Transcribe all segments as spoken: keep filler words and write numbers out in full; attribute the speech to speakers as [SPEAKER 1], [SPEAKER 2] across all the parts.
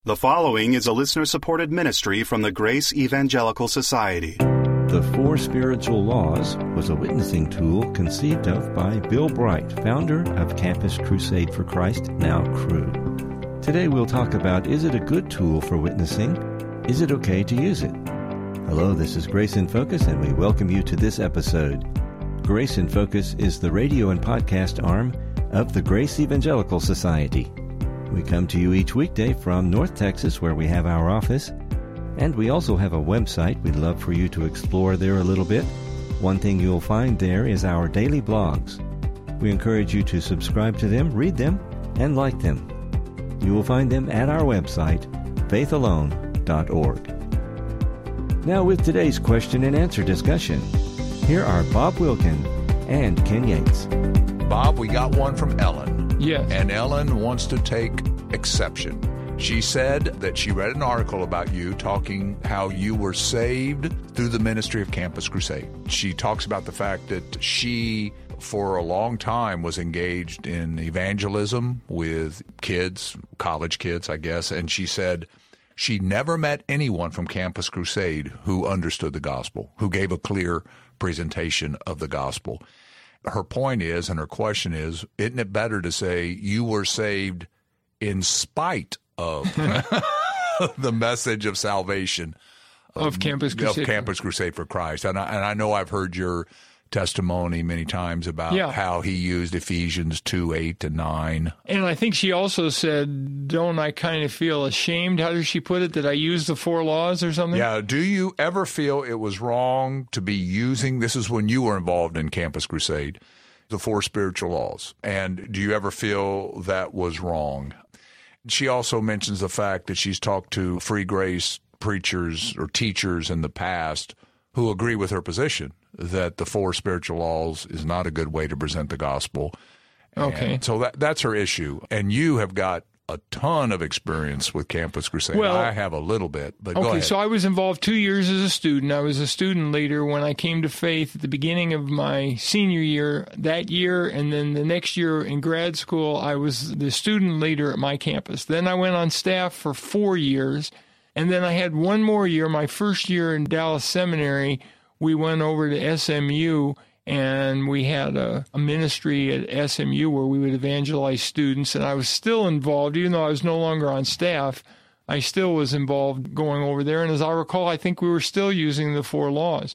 [SPEAKER 1] The following is a listener-supported ministry from the Grace Evangelical Society.
[SPEAKER 2] The Four Spiritual Laws was a witnessing tool conceived of by Bill Bright, founder of Campus Crusade for Christ, now Cru. Today we'll talk about, is it a good tool for witnessing? Is it okay to use it? Hello, this is Grace in Focus, and we welcome you to this episode. Grace in Focus is the radio and podcast arm of the Grace Evangelical Society. We come to you each weekday from North Texas, where we have our office, and we also have a website we'd love for you to explore there a little bit. One thing you'll find there is our daily blogs. We encourage you to subscribe to them, read them, and like them. You will find them at our website, faith alone dot org. Now with today's question and answer discussion, here are Bob Wilkin and Ken Yates.
[SPEAKER 3] Bob, we got one from Ellen.
[SPEAKER 4] Yes.
[SPEAKER 3] And Ellen wants to take exception. She said that she read an article about you talking how you were saved through the ministry of Campus Crusade. She talks about the fact that she, for a long time, was engaged in evangelism with kids, college kids, I guess, and she said she never met anyone from Campus Crusade who understood the gospel, who gave a clear presentation of the gospel. Her point is, and her question is, isn't it better to say you were saved in spite of the message of salvation
[SPEAKER 4] of Campus Crusade,
[SPEAKER 3] of Campus Crusade for Christ? And I, and I know I've heard your testimony many times about yeah. how he used Ephesians two, eight, and nine.
[SPEAKER 4] And I think she also said, don't I kind of feel ashamed, how does she put it, that I used the four laws or something?
[SPEAKER 3] Yeah. Do you ever feel it was wrong to be using, this is when you were involved in Campus Crusade, the four spiritual laws? And do you ever feel that was wrong? She also mentions the fact that she's talked to free grace preachers or teachers in the past who agree with her position that the four spiritual laws is not a good way to present the gospel.
[SPEAKER 4] Okay.
[SPEAKER 3] And so that that's her issue. And you have got a ton of experience with Campus Crusade.
[SPEAKER 4] Well,
[SPEAKER 3] I have a little bit, but
[SPEAKER 4] okay,
[SPEAKER 3] go ahead.
[SPEAKER 4] So I was involved two years as a student. I was a student leader when I came to faith at the beginning of my senior year that year, and then the next year in grad school, I was the student leader at my campus. Then I went on staff for four years, and then I had one more year, my first year in Dallas Seminary. We went over to S M U, and we had a, a ministry at S M U where we would evangelize students, and I was still involved. Even though I was no longer on staff, I still was involved going over there, and as I recall, I think we were still using the four laws.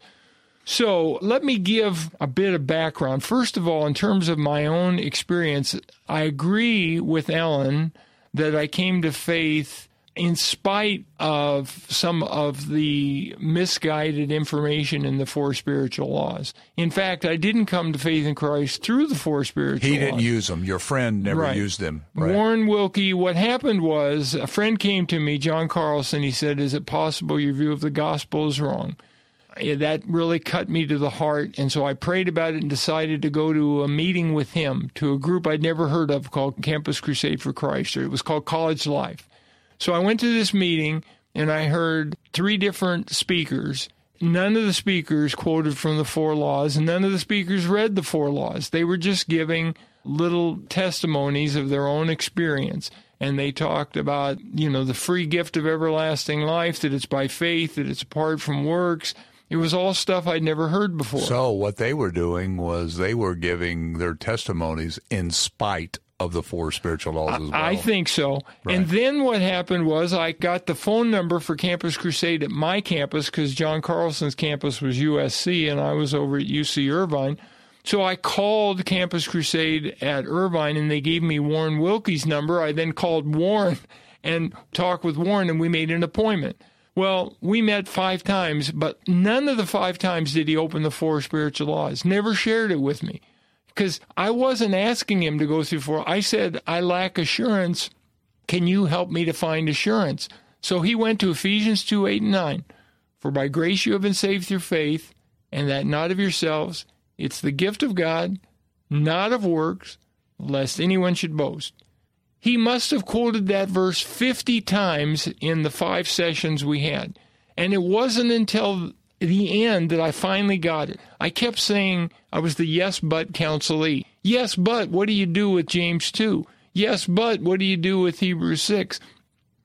[SPEAKER 4] So let me give a bit of background. First of all, in terms of my own experience, I agree with Ellen that I came to faith in spite of some of the misguided information in the four spiritual laws. In fact, I didn't come to faith in Christ through the four spiritual laws.
[SPEAKER 3] He didn't use them. Your friend never
[SPEAKER 4] right.
[SPEAKER 3] used them. Right.
[SPEAKER 4] Warren Wilkie, what happened was a friend came to me, John Carlson. He said, is it possible your view of the gospel is wrong? That really cut me to the heart, and so I prayed about it and decided to go to a meeting with him, to a group I'd never heard of called Campus Crusade for Christ, or it was called College Life. So I went to this meeting, and I heard three different speakers. None of the speakers quoted from the four laws, and none of the speakers read the four laws. They were just giving little testimonies of their own experience. And they talked about, you know, the free gift of everlasting life, that it's by faith, that it's apart from works. It was all stuff I'd never heard before.
[SPEAKER 3] So what they were doing was they were giving their testimonies in spite of the four spiritual laws as well.
[SPEAKER 4] I think so.
[SPEAKER 3] Right.
[SPEAKER 4] And then what happened was I got the phone number for Campus Crusade at my campus, because John Carlson's campus was U S C and I was over at U C Irvine. So I called Campus Crusade at Irvine, and they gave me Warren Wilkie's number. I then called Warren and talked with Warren, and we made an appointment. Well, we met five times, but none of the five times did he open the four spiritual laws. Never shared it with me. Because I wasn't asking him to go through four. I said, I lack assurance. Can you help me to find assurance? So he went to Ephesians two, eight, and nine. For by grace you have been saved through faith, and that not of yourselves. It's the gift of God, not of works, lest anyone should boast. He must have quoted that verse fifty times in the five sessions we had. And it wasn't until the end that I finally got it. I kept saying I was the yes, but counselee. Yes, but what do you do with James two? Yes, but what do you do with Hebrews six?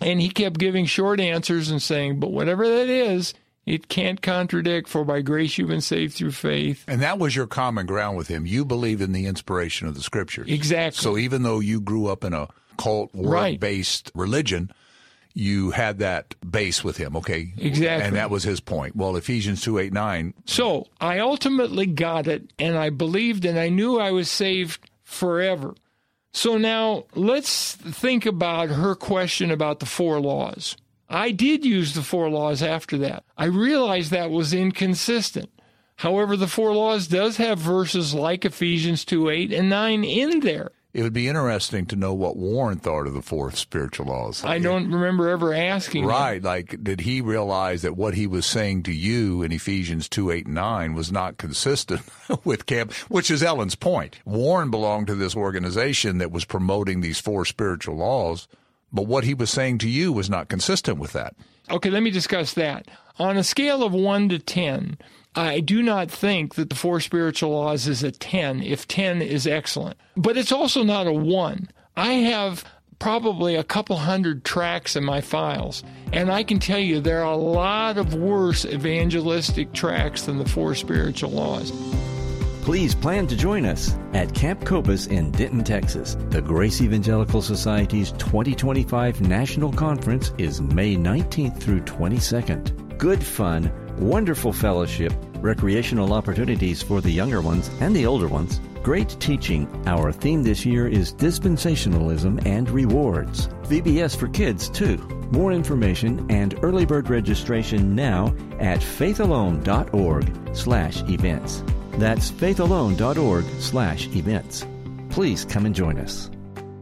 [SPEAKER 4] And he kept giving short answers and saying, but whatever that is, it can't contradict, for by grace you've been saved through faith.
[SPEAKER 3] And that was your common ground with him. You believed in the inspiration of the Scriptures.
[SPEAKER 4] Exactly.
[SPEAKER 3] So even though you grew up in a cult, word-based right. religion, you had that base with him, okay?
[SPEAKER 4] Exactly.
[SPEAKER 3] And that was his point. Well, Ephesians two, eight, nine.
[SPEAKER 4] So I ultimately got it, and I believed, and I knew I was saved forever. So now let's think about her question about the four laws. I did use the four laws after that. I realized that was inconsistent. However, the four laws does have verses like Ephesians two, eight, and nine in there.
[SPEAKER 3] It would be interesting to know what Warren thought of the four spiritual laws.
[SPEAKER 4] I don't remember ever asking
[SPEAKER 3] Right.
[SPEAKER 4] him.
[SPEAKER 3] Like, did he realize that what he was saying to you in Ephesians two, eight, and nine was not consistent with camp, which is Ellen's point. Warren belonged to this organization that was promoting these four spiritual laws, but what he was saying to you was not consistent with that.
[SPEAKER 4] Okay, let me discuss that. On a scale of one to ten, I do not think that the four spiritual laws is a ten, if ten is excellent. But it's also not a one. I have probably a couple hundred tracks in my files, and I can tell you there are a lot of worse evangelistic tracks than the four spiritual laws.
[SPEAKER 2] Please plan to join us at Camp Copus in Denton, Texas. The Grace Evangelical Society's twenty twenty-five National Conference is May nineteenth through twenty-second. Good fun, wonderful fellowship, recreational opportunities for the younger ones and the older ones, great teaching. Our theme this year is dispensationalism and rewards. V B S for kids, too. More information and early bird registration now at faithalone.org slash events. That's faithalone.org slash events. Please come and join us.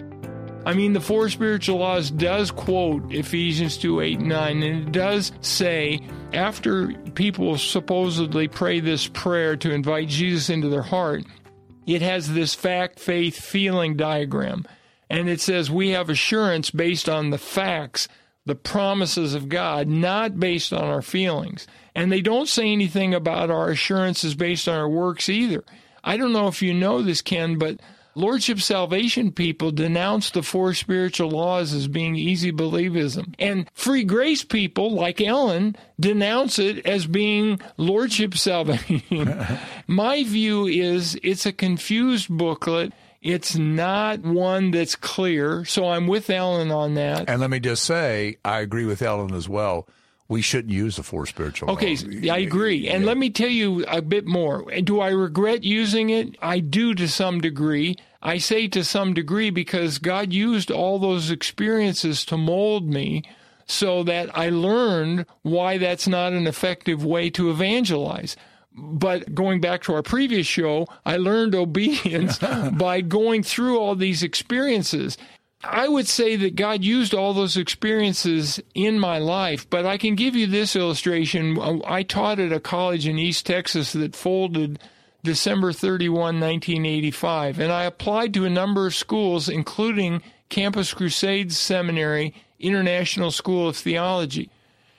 [SPEAKER 4] I mean, the four spiritual laws does quote Ephesians two, eight, and nine, and it does say, after people supposedly pray this prayer to invite Jesus into their heart, it has this fact, faith, feeling diagram. And it says we have assurance based on the facts, the promises of God, not based on our feelings. And they don't say anything about our assurances based on our works either. I don't know if you know this, Ken, but Lordship Salvation people denounce the four spiritual laws as being easy believism. And free grace people, like Ellen, denounce it as being Lordship Salvation. My view is it's a confused booklet. It's not one that's clear, so I'm with Ellen on that.
[SPEAKER 3] And let me just say, I agree with Ellen as well. We shouldn't use the four spiritual
[SPEAKER 4] okay,
[SPEAKER 3] laws.
[SPEAKER 4] Okay, I agree. And
[SPEAKER 3] yeah.
[SPEAKER 4] let me tell you a bit more. Do I regret using it? I do to some degree. I say to some degree because God used all those experiences to mold me so that I learned why that's not an effective way to evangelize. But going back to our previous show, I learned obedience by going through all these experiences. I would say that God used all those experiences in my life, but I can give you this illustration. I taught at a college in East Texas that folded December thirty-first, nineteen eighty-five, and I applied to a number of schools, including Campus Crusade Seminary, International School of Theology.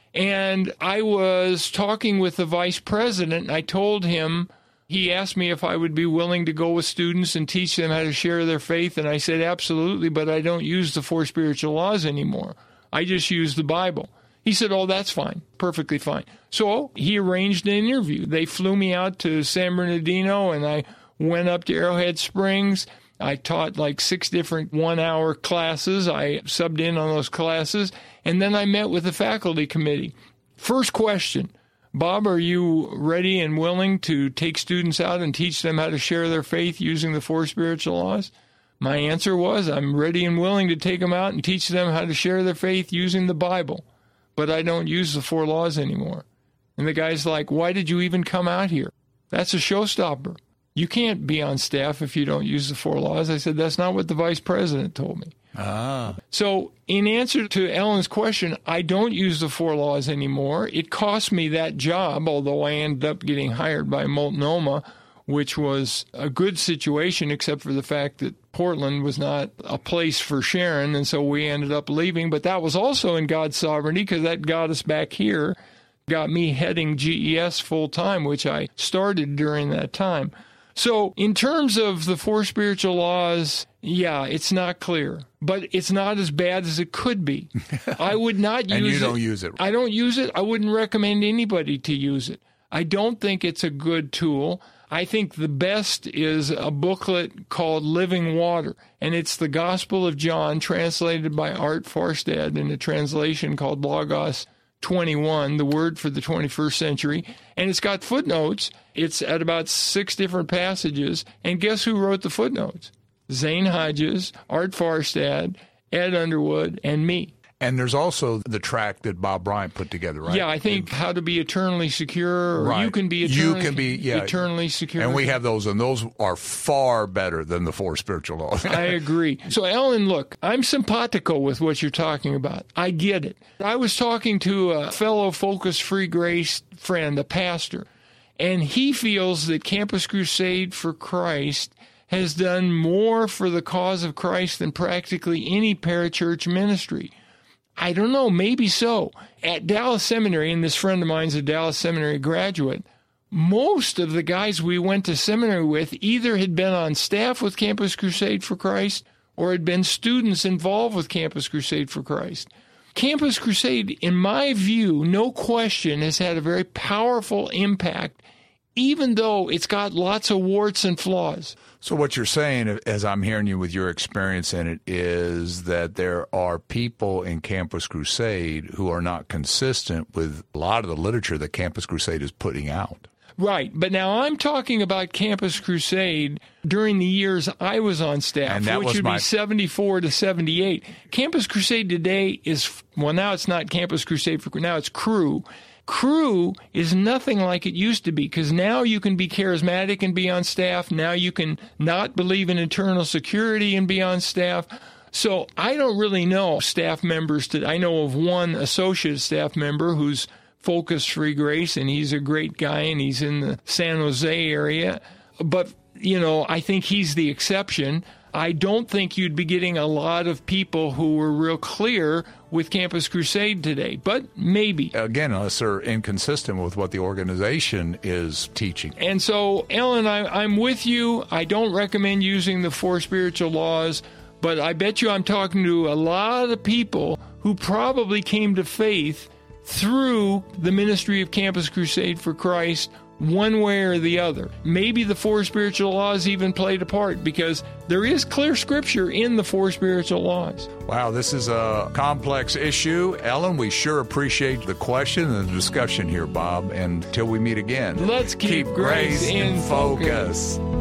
[SPEAKER 4] And I was talking with the vice president, and I told him, he asked me if I would be willing to go with students and teach them how to share their faith, and I said, absolutely, but I don't use the four spiritual laws anymore. I just use the Bible. He said, oh, that's fine, perfectly fine. So he arranged an interview. They flew me out to San Bernardino, and I went up to Arrowhead Springs. I taught like six different one-hour classes. I subbed in on those classes, and then I met with the faculty committee. First question, Bob, are you ready and willing to take students out and teach them how to share their faith using the four spiritual laws? My answer was, I'm ready and willing to take them out and teach them how to share their faith using the Bible, but I don't use the four laws anymore. And the guy's like, why did you even come out here? That's a showstopper. You can't be on staff if you don't use the four laws. I said, that's not what the vice president told me.
[SPEAKER 3] Ah.
[SPEAKER 4] So in answer to Ellen's question, I don't use the four laws anymore. It cost me that job, although I ended up getting hired by Multnomah, which was a good situation, except for the fact that Portland was not a place for Sharon, and so we ended up leaving. But that was also in God's sovereignty, because that got us back here, got me heading G E S full-time, which I started during that time. So in terms of the four spiritual laws, yeah, it's not clear, but it's not as bad as it could be. I would not use it.
[SPEAKER 3] And you don't use it.
[SPEAKER 4] I don't use it. I wouldn't recommend anybody to use it. I don't think it's a good tool. I think the best is a booklet called Living Water, and it's the Gospel of John translated by Art Farstad in a translation called Logos twenty-one, the Word for the twenty-first century, and it's got footnotes. It's at about six different passages, and guess who wrote the footnotes? Zane Hodges, Art Farstad, Ed Underwood, and me.
[SPEAKER 3] And there's also the track that Bob Bryant put together, right?
[SPEAKER 4] Yeah, I think How to Be Eternally Secure, or
[SPEAKER 3] right.
[SPEAKER 4] You Can Be Eternally,
[SPEAKER 3] you can be, yeah.
[SPEAKER 4] eternally Secure.
[SPEAKER 3] And we have those, and those are far better than the four spiritual laws.
[SPEAKER 4] I agree. So, Ellen, look, I'm simpatico with what you're talking about. I get it. I was talking to a fellow Focus Free Grace friend, a pastor, and he feels that Campus Crusade for Christ has done more for the cause of Christ than practically any parachurch ministry. I don't know, maybe so. At Dallas Seminary, and this friend of mine's a Dallas Seminary graduate, most of the guys we went to seminary with either had been on staff with Campus Crusade for Christ or had been students involved with Campus Crusade for Christ. Campus Crusade, in my view, no question, has had a very powerful impact, even though it's got lots of warts and flaws.
[SPEAKER 3] So what you're saying, as I'm hearing you with your experience in it, is that there are people in Campus Crusade who are not consistent with a lot of the literature that Campus Crusade is putting out.
[SPEAKER 4] Right. But now I'm talking about Campus Crusade during the years I was on staff,
[SPEAKER 3] and that
[SPEAKER 4] which
[SPEAKER 3] was
[SPEAKER 4] would
[SPEAKER 3] my...
[SPEAKER 4] be seventy-four to seventy-eight. Campus Crusade today is, well, now it's not Campus Crusade for, now it's Cru. Cru is nothing like it used to be, because now you can be charismatic and be on staff. Now you can not believe in eternal security and be on staff. So I don't really know staff members. To, I know of one associate staff member who's Focus Free Grace, and he's a great guy, and he's in the San Jose area. But, you know, I think he's the exception. I don't think you'd be getting a lot of people who were real clear with Campus Crusade today, but maybe.
[SPEAKER 3] Again, unless they're inconsistent with what the organization is teaching.
[SPEAKER 4] And so, Ellen, I, I'm with you. I don't recommend using the four spiritual laws, but I bet you I'm talking to a lot of people who probably came to faith through the ministry of Campus Crusade for Christ, one way or the other. Maybe the four spiritual laws even played a part, because there is clear scripture in the four spiritual laws.
[SPEAKER 3] Wow, this is a complex issue. Ellen, we sure appreciate the question and the discussion here, Bob. And until we meet again,
[SPEAKER 4] let's keep,
[SPEAKER 3] keep
[SPEAKER 4] grace,
[SPEAKER 3] grace
[SPEAKER 4] in,
[SPEAKER 3] in focus.
[SPEAKER 4] focus.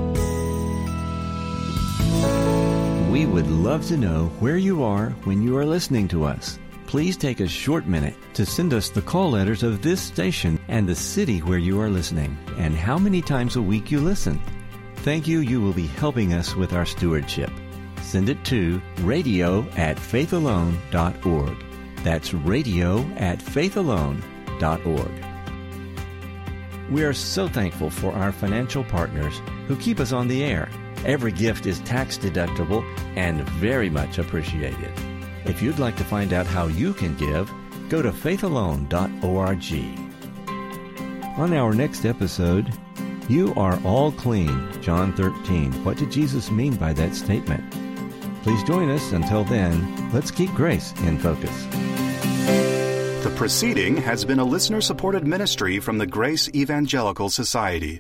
[SPEAKER 2] We would love to know where you are when you are listening to us. Please take a short minute to send us the call letters of this station and the city where you are listening and how many times a week you listen. Thank you. You will be helping us with our stewardship. Send it to radio at faithalone dot org. That's radio at faithalone dot org. We are so thankful for our financial partners who keep us on the air. Every gift is tax deductible and very much appreciated. If you'd like to find out how you can give, go to faith alone dot org. On our next episode, you are all clean, John thirteen. What did Jesus mean by that statement? Please join us. Until then, let's keep grace in focus.
[SPEAKER 1] The proceeding has been a listener-supported ministry from the Grace Evangelical Society.